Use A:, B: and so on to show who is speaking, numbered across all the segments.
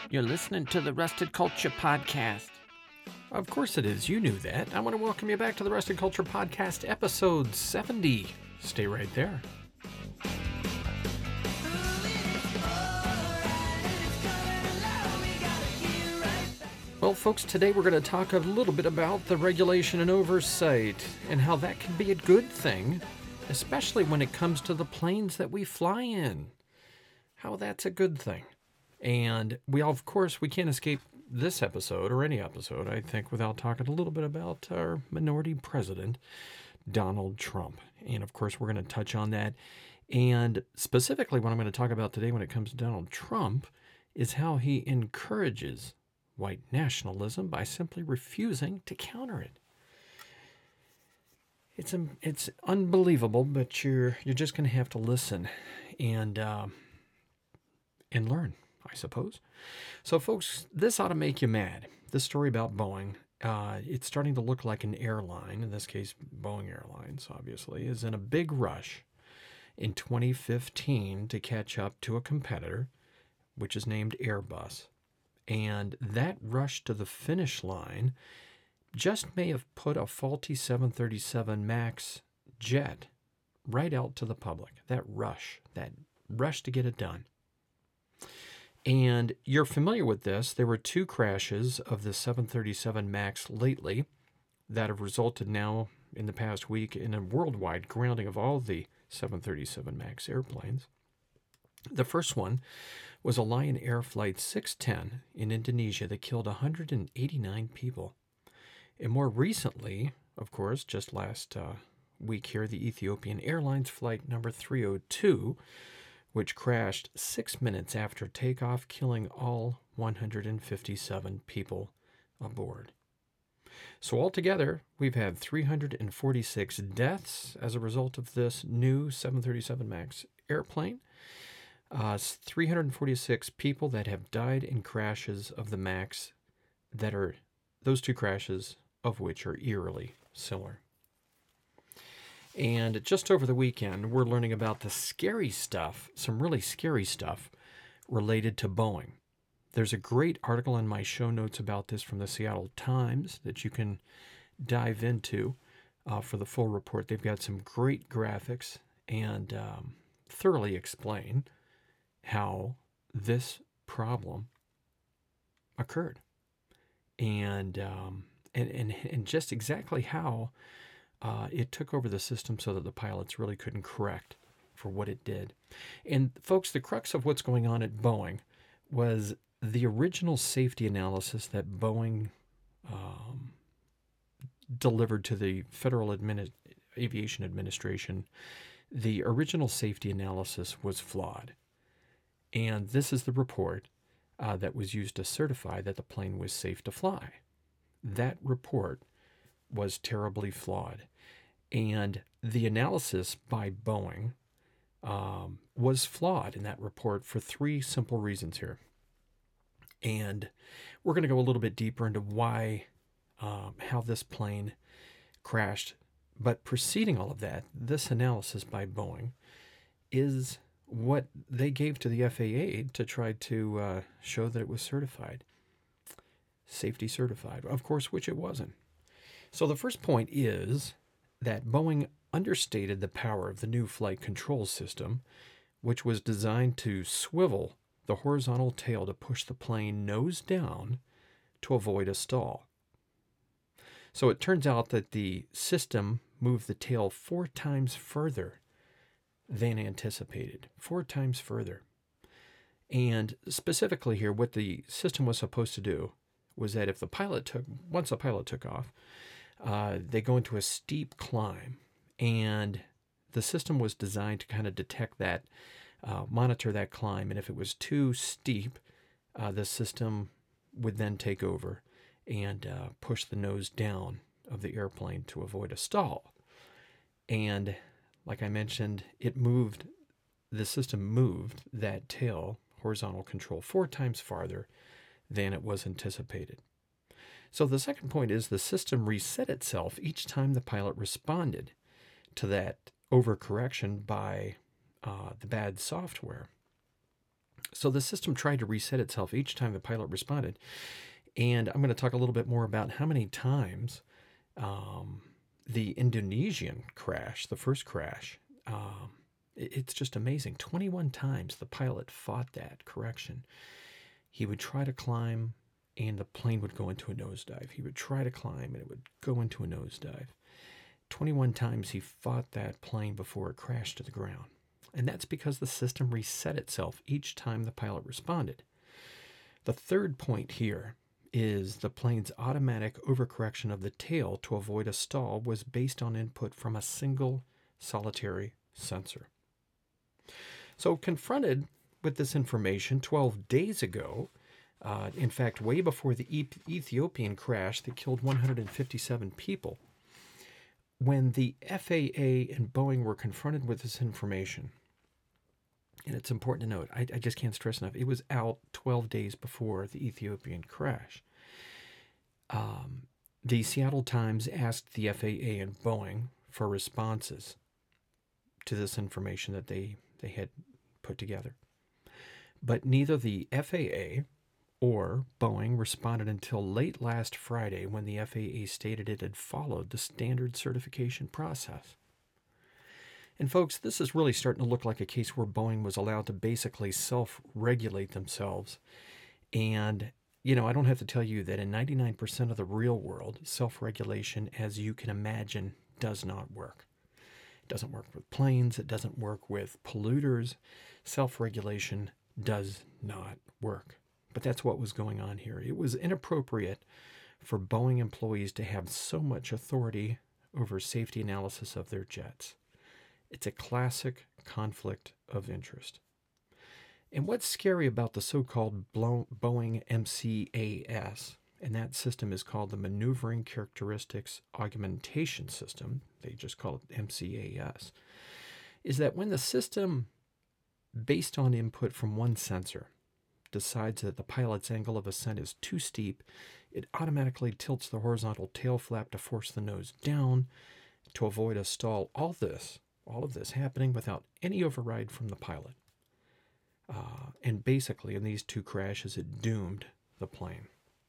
A: You're listening to the Rusted Culture Podcast. Of course it is. You knew that. I want to welcome you back to the Rusted Culture Podcast, episode 70. Stay right there. Well, folks, today we're going to talk a little bit about the regulation and oversight and how that can be a good thing, especially when it comes to the planes that we fly in. How that's a good thing. And of course, we can't escape this episode or any episode, I think, without talking a little bit about our minority president, Donald Trump. And of course, we're going to touch on that. And specifically, what I'm going to talk about today when it comes to Donald Trump is how he encourages white nationalism by simply refusing to counter it. It's unbelievable, but you're just going to have to listen and learn, I suppose. So, folks, this ought to make you mad. This story about Boeing, it's starting to look like an airline, in this case, Boeing Airlines, obviously, is in a big rush in 2015 to catch up to a competitor, which is named Airbus. And that rush to the finish line just may have put a faulty 737 MAX jet right out to the public. That rush to get it done. And you're familiar with this. There were two crashes of the 737 MAX lately that have resulted now in the past week in a worldwide grounding of all the 737 MAX airplanes. The first one was a Lion Air Flight 610 in Indonesia that killed 189 people. And more recently, of course, just last week here, the Ethiopian Airlines flight number 302, which crashed 6 minutes after takeoff, killing all 157 people aboard. So altogether, we've had 346 deaths as a result of this new 737 MAX airplane. 346 people that have died in crashes of the MAX that are those two crashes of which are eerily similar. And just over the weekend, we're learning about the scary stuff, some really scary stuff related to Boeing. There's a great article in my show notes about this from the Seattle Times that you can dive into for the full report. They've got some great graphics and thoroughly explain how this problem occurred and just exactly how it took over the system so that the pilots really couldn't correct for what it did. And folks, the crux of what's going on at Boeing was the original safety analysis that Boeing delivered to the Federal Aviation Administration. The original safety analysis was flawed. And this is the report that was used to certify that the plane was safe to fly. That report was terribly flawed. And the analysis by Boeing was flawed in that report for three simple reasons here. And we're going to go a little bit deeper into why, how this plane crashed. But preceding all of that, this analysis by Boeing is what they gave to the FAA to try to show that it was certified, safety certified, of course, which it wasn't. So the first point is that Boeing understated the power of the new flight control system, which was designed to swivel the horizontal tail to push the plane nose down to avoid a stall. So it turns out that the system moved the tail 4 times further than anticipated, 4 times further. And specifically here, what the system was supposed to do was that once the pilot took off, they go into a steep climb, and the system was designed to kind of detect that, monitor that climb, and if it was too steep, the system would then take over and push the nose down of the airplane to avoid a stall. And like I mentioned, the system moved that tail horizontal control 4 times farther than it was anticipated. So the second point is the system reset itself each time the pilot responded to that overcorrection by the bad software. So the system tried to reset itself each time the pilot responded. And I'm going to talk a little bit more about how many times the Indonesian crash, the first crash, it's just amazing. 21 times the pilot fought that correction. He would try to climb and the plane would go into a nosedive. He would try to climb and it would go into a nosedive. 21 times he fought that plane before it crashed to the ground. And that's because the system reset itself each time the pilot responded. The third point here is the plane's automatic overcorrection of the tail to avoid a stall was based on input from a single solitary sensor. So confronted with this information 12 days ago, in fact, way before the Ethiopian crash that killed 157 people, when the FAA and Boeing were confronted with this information, and it's important to note, I just can't stress enough, it was out 12 days before the Ethiopian crash. The Seattle Times asked the FAA and Boeing for responses to this information that they had put together. But neither the FAA or Boeing responded until late last Friday when the FAA stated it had followed the standard certification process. And folks, this is really starting to look like a case where Boeing was allowed to basically self-regulate themselves. And, I don't have to tell you that in 99% of the real world, self-regulation, as you can imagine, does not work. It doesn't work with planes. It doesn't work with polluters. Self-regulation does not work. But that's what was going on here. It was inappropriate for Boeing employees to have so much authority over safety analysis of their jets. It's a classic conflict of interest. And what's scary about the so-called Boeing MCAS, and that system is called the Maneuvering Characteristics Augmentation System, they just call it MCAS, is that when the system, based on input from one sensor, decides that the pilot's angle of ascent is too steep, it automatically tilts the horizontal tail flap to force the nose down to avoid a stall. All of this happening without any override from the pilot. And basically, in these two crashes, it doomed the plane.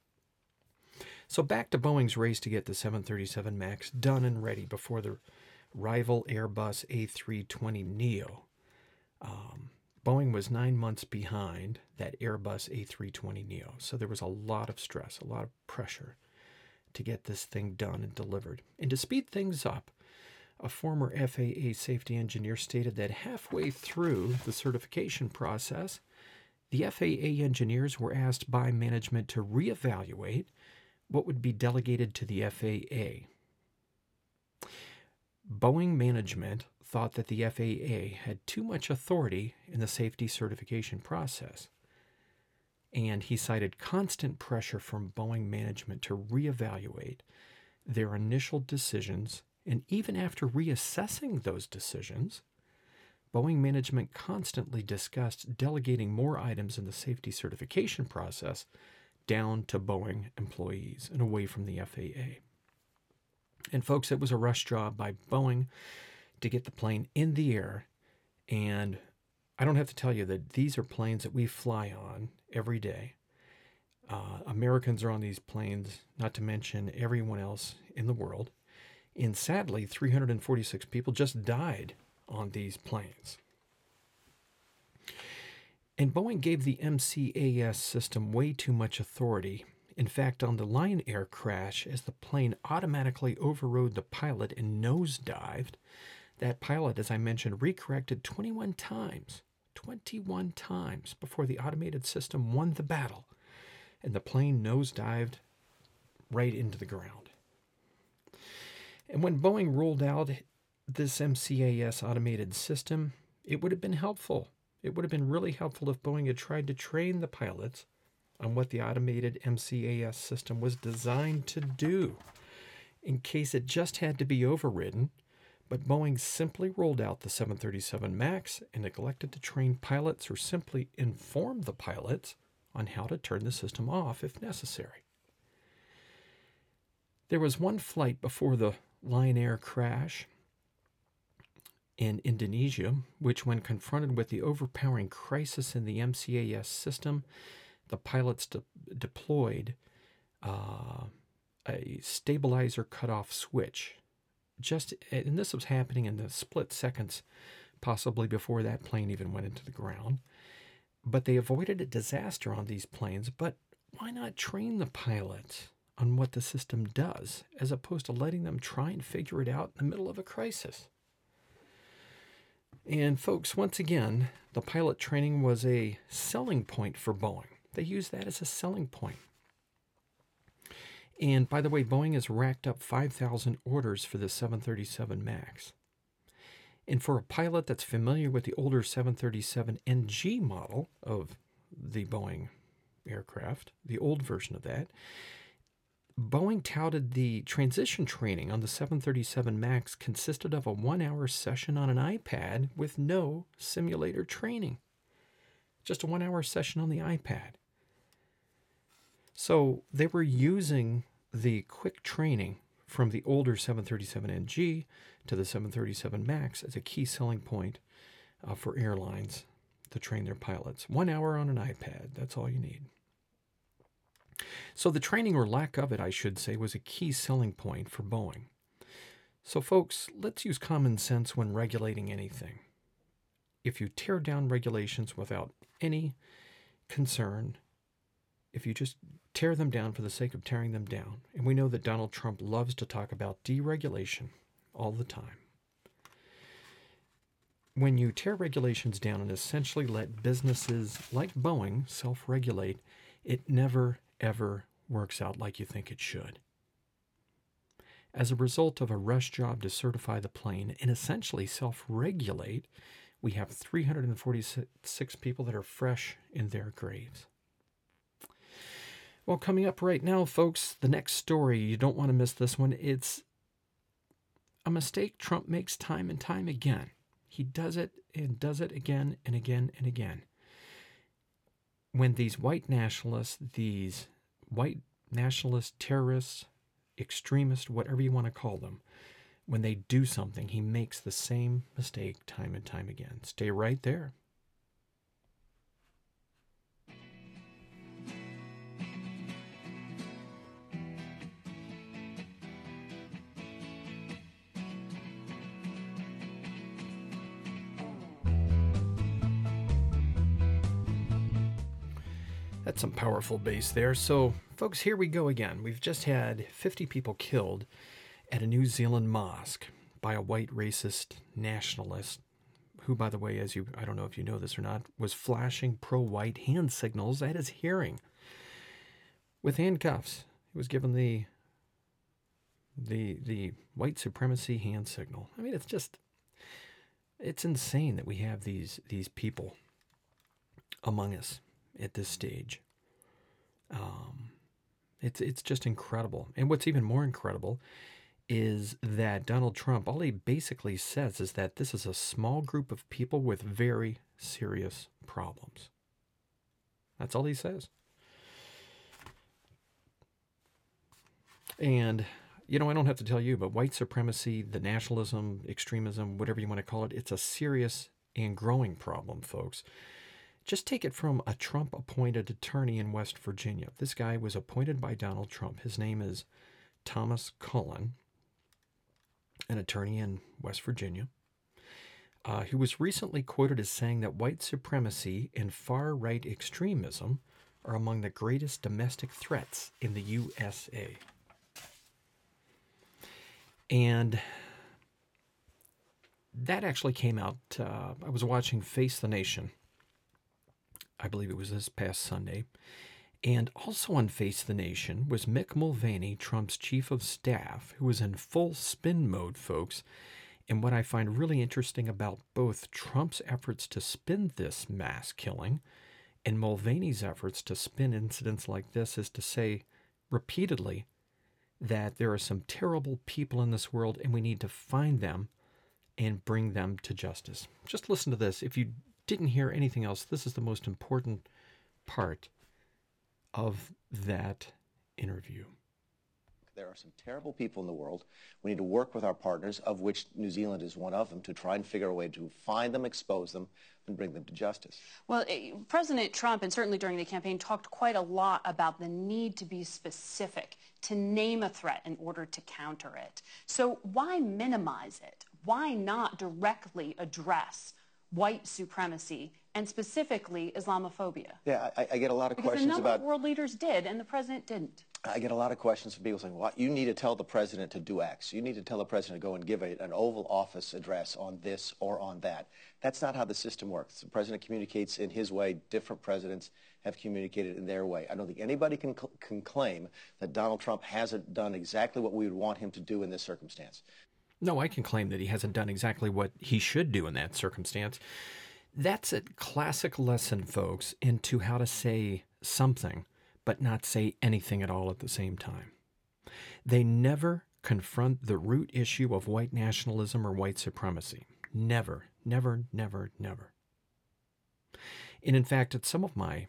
A: So back to Boeing's race to get the 737 MAX done and ready before the rival Airbus A320neo. Boeing was 9 months behind that Airbus A320neo. So there was a lot of stress, a lot of pressure to get this thing done and delivered. And to speed things up, a former FAA safety engineer stated that halfway through the certification process, the FAA engineers were asked by management to reevaluate what would be delegated to the FAA. Boeing management thought that the FAA had too much authority in the safety certification process, and he cited constant pressure from Boeing management to reevaluate their initial decisions. And even after reassessing those decisions, Boeing management constantly discussed delegating more items in the safety certification process down to Boeing employees and away from the FAA. And folks, it was a rush job by Boeing to get the plane in the air. And I don't have to tell you that these are planes that we fly on every day. Americans are on these planes, not to mention everyone else in the world. And sadly, 346 people just died on these planes. And Boeing gave the MCAS system way too much authority. In fact, on the Lion Air crash, as the plane automatically overrode the pilot and nosedived, that pilot, as I mentioned, recorrected 21 times before the automated system won the battle, and the plane nosedived right into the ground. And when Boeing rolled out this MCAS automated system, it would have been helpful. It would have been really helpful if Boeing had tried to train the pilots on what the automated MCAS system was designed to do, in case it just had to be overridden. But Boeing simply rolled out the 737 MAX and neglected to train pilots or simply inform the pilots on how to turn the system off if necessary. There was one flight before the Lion Air crash in Indonesia, which, when confronted with the overpowering crisis in the MCAS system, the pilots deployed a stabilizer cutoff switch. And this was happening in the split seconds, possibly before that plane even went into the ground. But they avoided a disaster on these planes. But why not train the pilots on what the system does, as opposed to letting them try and figure it out in the middle of a crisis? And folks, once again, the pilot training was a selling point for Boeing. They used that as a selling point. And by the way, Boeing has racked up 5,000 orders for the 737 MAX. And for a pilot that's familiar with the older 737 NG model of the Boeing aircraft, the old version of that, Boeing touted the transition training on the 737 MAX consisted of a 1-hour session on an iPad with no simulator training. Just a 1-hour session on the iPad. So they were using the quick training from the older 737 NG to the 737 MAX as a key selling point for airlines to train their pilots. 1 hour on an iPad, that's all you need. So the training, or lack of it, I should say, was a key selling point for Boeing. So folks, let's use common sense when regulating anything. If you tear down regulations without any concern, if you just tear them down for the sake of tearing them down, and we know that Donald Trump loves to talk about deregulation all the time. When you tear regulations down and essentially let businesses like Boeing self-regulate, it never, ever works out like you think it should. As a result of a rush job to certify the plane and essentially self-regulate, we have 346 people that are fresh in their graves. Well, coming up right now, folks, the next story, you don't want to miss this one. It's a mistake Trump makes time and time again. He does it and does it again and again and again. When these white nationalists, terrorists, extremists, whatever you want to call them, when they do something, he makes the same mistake time and time again. Stay right there. That's some powerful bass there. So, folks, here we go again. We've just had 50 people killed at a New Zealand mosque by a white racist nationalist who, by the way, I don't know if you know this or not, was flashing pro-white hand signals at his hearing with handcuffs. He was given the white supremacy hand signal. I mean, it's insane that we have these people among us at this stage. It's just incredible. And what's even more incredible is that Donald Trump, all he basically says is that this is a small group of people with very serious problems. That's all he says. And, I don't have to tell you, but white supremacy, the nationalism, extremism, whatever you want to call it, it's a serious and growing problem, folks. Just take it from a Trump-appointed attorney in West Virginia. This guy was appointed by Donald Trump. His name is Thomas Cullen, an attorney in West Virginia. He was recently quoted as saying that white supremacy and far-right extremism are among the greatest domestic threats in the USA. And that actually came out, I was watching Face the Nation. I believe it was this past Sunday. And also on Face the Nation was Mick Mulvaney, Trump's chief of staff, who was in full spin mode, folks. And what I find really interesting about both Trump's efforts to spin this mass killing and Mulvaney's efforts to spin incidents like this is to say repeatedly that there are some terrible people in this world and we need to find them and bring them to justice. Just listen to this. If you didn't hear anything else, this is the most important part of that interview.
B: There are some terrible people in the world. We need to work with our partners, of which New Zealand is one of them, to try and figure a way to find them, expose them, and bring them to justice.
C: Well, President Trump, and certainly during the campaign, talked quite a lot about the need to be specific, to name a threat in order to counter it. So why minimize it? Why not directly address white supremacy and specifically Islamophobia?
B: Yeah, I get a lot of
C: Because
B: questions
C: a number
B: about...
C: of world leaders did, and the president didn't.
B: I get a lot of questions from people saying, well, you need to tell the president to do X. You need to tell the president to go and give an Oval Office address on this or on that. That's not how the system works. The president communicates in his way. Different presidents have communicated in their way. I don't think anybody can claim that Donald Trump hasn't done exactly what we would want him to do in this circumstance.
A: No, I can claim that he hasn't done exactly what he should do in that circumstance. That's a classic lesson, folks, into how to say something but not say anything at all at the same time. They never confront the root issue of white nationalism or white supremacy. Never, never, never, never. And in fact, at some of my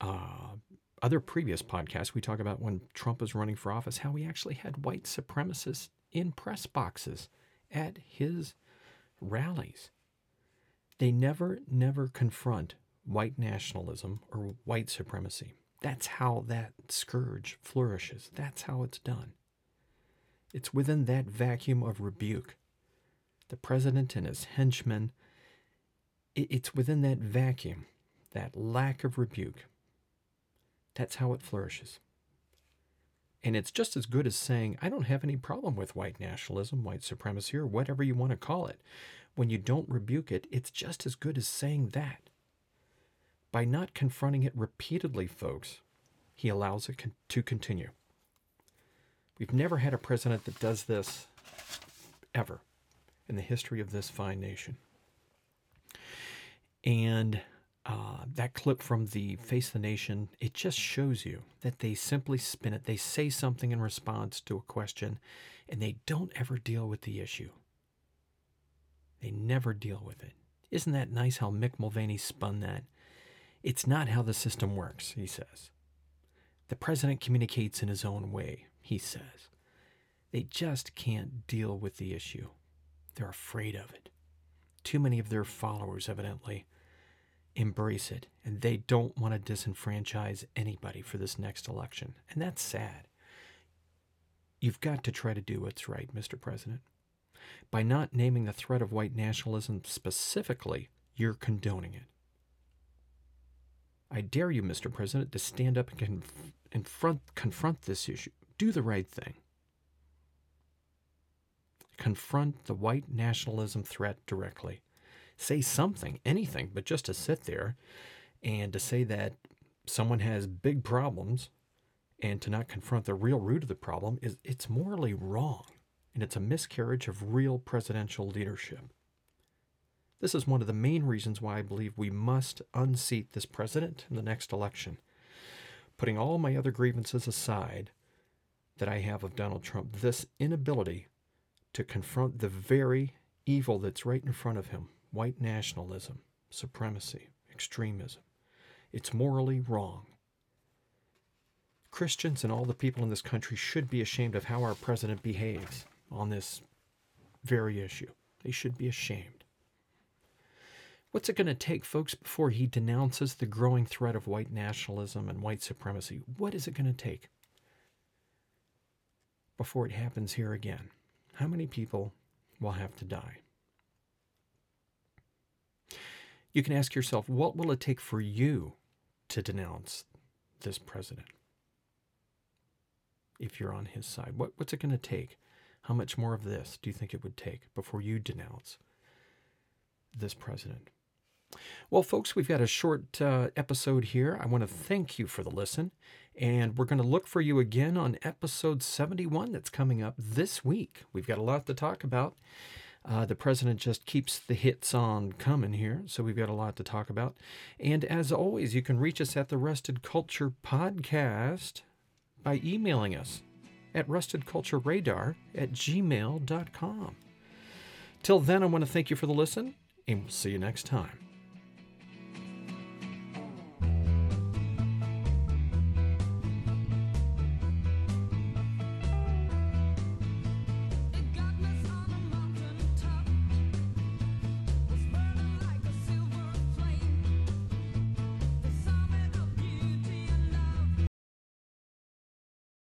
A: other previous podcasts, we talk about when Trump was running for office, how he actually had white supremacists in press boxes at his rallies. They never, never confront white nationalism or white supremacy. That's how that scourge flourishes. That's how it's done. It's within that vacuum of rebuke. The president and his henchmen, it's within that vacuum, that lack of rebuke. That's how it flourishes. And it's just as good as saying, I don't have any problem with white nationalism, white supremacy, or whatever you want to call it. When you don't rebuke it, it's just as good as saying that. By not confronting it repeatedly, folks, he allows it to continue. We've never had a president that does this ever in the history of this fine nation. And that clip from the Face the Nation, it just shows you that they simply spin it. They say something in response to a question, and they don't ever deal with the issue. They never deal with it. Isn't that nice how Mick Mulvaney spun that? It's not how the system works, he says. The president communicates in his own way, he says. They just can't deal with the issue. They're afraid of it. Too many of their followers, evidently, embrace it, and they don't want to disenfranchise anybody for this next election. And that's sad. You've got to try to do what's right, Mr. President. By not naming the threat of white nationalism specifically, you're condoning it. I dare you, Mr. President, to stand up and confront this issue. Do the right thing. Confront the white nationalism threat directly. Say something, anything, but just to sit there and to say that someone has big problems and to not confront the real root of the problem, it's morally wrong, and it's a miscarriage of real presidential leadership. This is one of the main reasons why I believe we must unseat this president in the next election. Putting all my other grievances aside that I have of Donald Trump, this inability to confront the very evil that's right in front of him, white nationalism, supremacy, extremism. It's morally wrong. Christians and all the people in this country should be ashamed of how our president behaves on this very issue. They should be ashamed. What's it going to take, folks, before he denounces the growing threat of white nationalism and white supremacy? What is it going to take before it happens here again? How many people will have to die? You can ask yourself, what will it take for you to denounce this president? If you're on his side, what's it going to take? How much more of this do you think it would take before you denounce this president? Well, folks, we've got a short episode here. I want to thank you for the listen, and we're going to look for you again on episode 71 that's coming up this week. We've got a lot to talk about. The president just keeps the hits on coming here, so we've got a lot to talk about. And as always, you can reach us at the Rusted Culture Podcast by emailing us at rustedcultureradar@gmail.com. Till then, I want to thank you for the listen, and we'll see you next time.